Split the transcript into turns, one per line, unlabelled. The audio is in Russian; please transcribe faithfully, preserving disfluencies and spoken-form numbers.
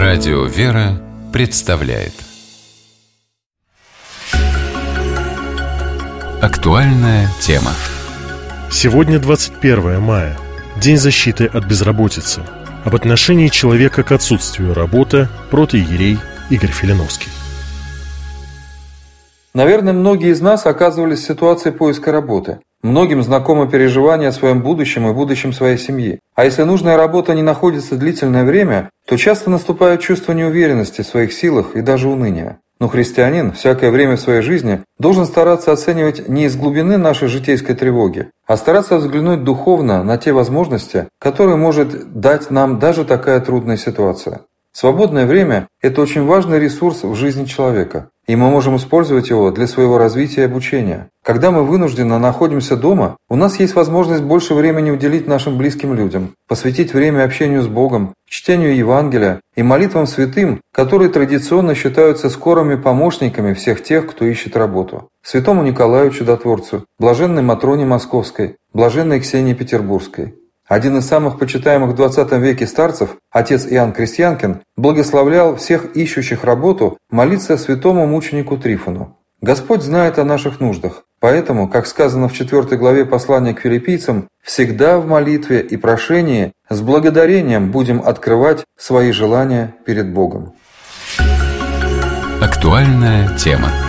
Радио «Вера» представляет актуальная тема.
Сегодня двадцать первое мая, День защиты от безработицы. Об отношении человека к отсутствию работы протоиерей Игорь Филиновский.
Наверное, многие из нас оказывались в ситуации поиска работы. Многим знакомо переживание о своем будущем и будущем своей семьи. А если нужная работа не находится длительное время, то часто наступает чувство неуверенности в своих силах и даже уныния. Но христианин всякое время в своей жизни должен стараться оценивать не из глубины нашей житейской тревоги, а стараться взглянуть духовно на те возможности, которые может дать нам даже такая трудная ситуация. Свободное время – это очень важный ресурс в жизни человека, и мы можем использовать его для своего развития и обучения. Когда мы вынужденно находимся дома, у нас есть возможность больше времени уделить нашим близким людям, посвятить время общению с Богом, чтению Евангелия и молитвам святым, которые традиционно считаются скорыми помощниками всех тех, кто ищет работу. Святому Николаю Чудотворцу, блаженной Матроне Московской, блаженной Ксении Петербургской. Один из самых почитаемых в двадцатом веке старцев, отец Иоанн Крестьянкин, благословлял всех ищущих работу молиться святому мученику Трифону. Господь знает о наших нуждах, поэтому, как сказано в четвёртой главе послания к филиппийцам, всегда в молитве и прошении с благодарением будем открывать свои желания перед Богом.
Актуальная тема.